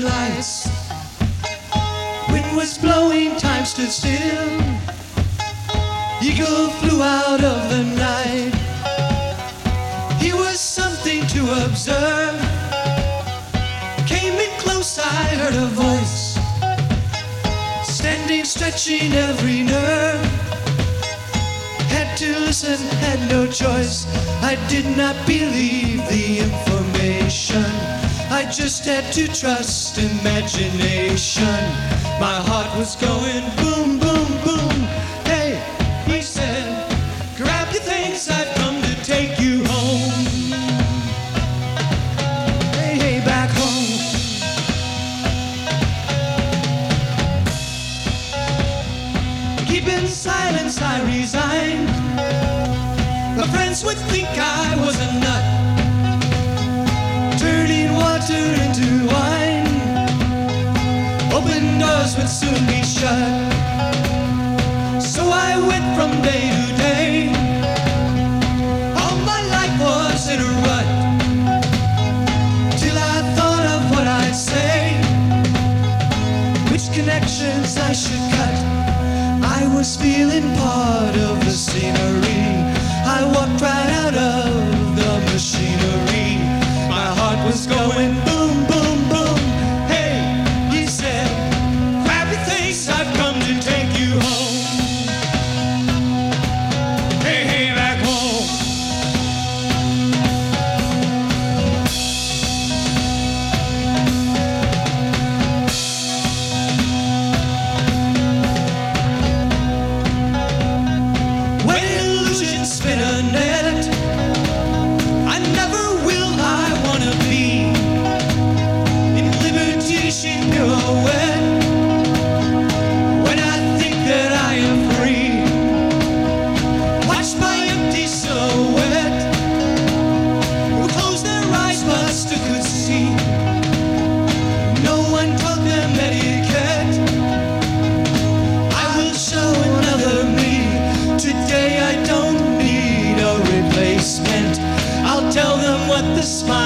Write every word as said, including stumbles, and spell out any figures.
lights. Wind was blowing, time stood still. Eagle flew out of the night. He was something to observe. Came in close, I heard a voice, standing, stretching every nerve. Had to listen, had no choice. I did not believe the information. I just had to trust imagination. My heart was going boom, boom, boom. Hey, he said, grab your things, I've come to take you home. Hey, hey, back home. Keeping silence, I resigned. My friends would think I was a nut, turning water into wine. Open doors would soon be shut. So I went from day to day. All my life was in a rut, till I thought of what I'd say, which connections I should cut. I was feeling part of the scenery. I walked right out of the machinery. My heart was going boom, boom, boom. Hey, he said, grab your things, I've come to take you home. Hey, hey, back home. When illusions spin a net, I never will, I wanna be in liberty, she pirouette. When I think that I am free, watch my empty silhouette, who closed their eyes but still could see. No one taught them etiquette. I will show another me. Today I don't need a replacement. I'll tell them what the smile